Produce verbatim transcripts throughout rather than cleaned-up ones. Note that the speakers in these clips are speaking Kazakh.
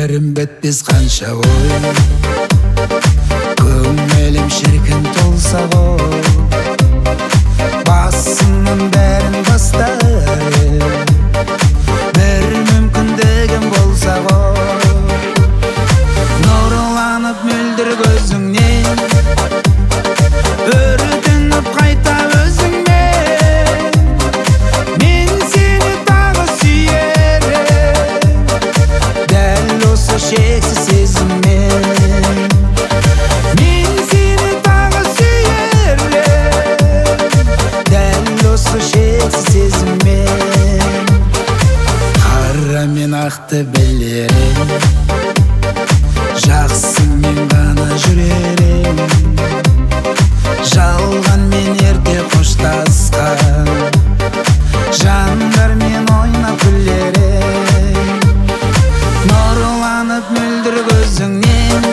Өмірім бітпес қанша ғой, көңілім шіркін толса ғой, басымның бәрін бастар бір мүмкіндігім болса ғой. Нұрланып мөлдір көзіңнен, өртеніп қайта өзіңмен, мен сені тағы сүйер дәл осы шексіз сезіммен. Мен сені тағы сүйер дәл осы шексіз сезіммен. Қара мен ақты білерем, жақсымен ғана жүререм, жалғанмен ерте қоштасқан жандармен ойнап күлерем. Нұрланып мөлдір көзіңнен,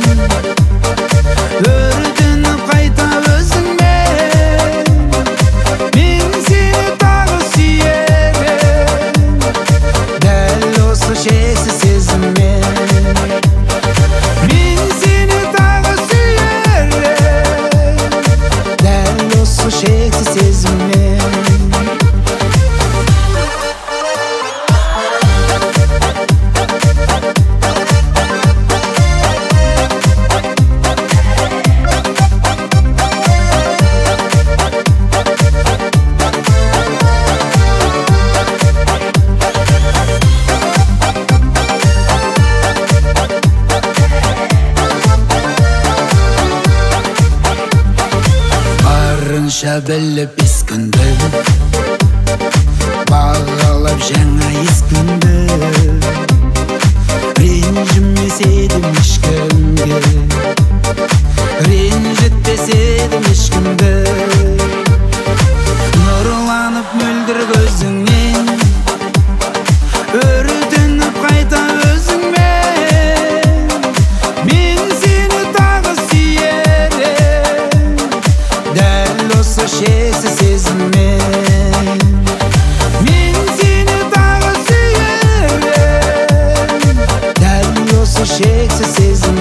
өртеніп қайта өзіңмен, мен сені тағы сүйерем дәл осы шексіз сезіммен. Мен сені тағы сүйерем дәл осы шексіз сезіммен. Барынша біліп ес күнді, бағалап жаңа ес күнді, ренжімес едім ешкімге, ренжітпес едім ешкімді. Нұрланып мөлдір көзіңнен, өртеніп қайта өзіңмен, мен сені тағы сүйерем дәл осы шексіз сезіммен. Мен сені тағы сүйерем дәл осы шексіз сезіммен.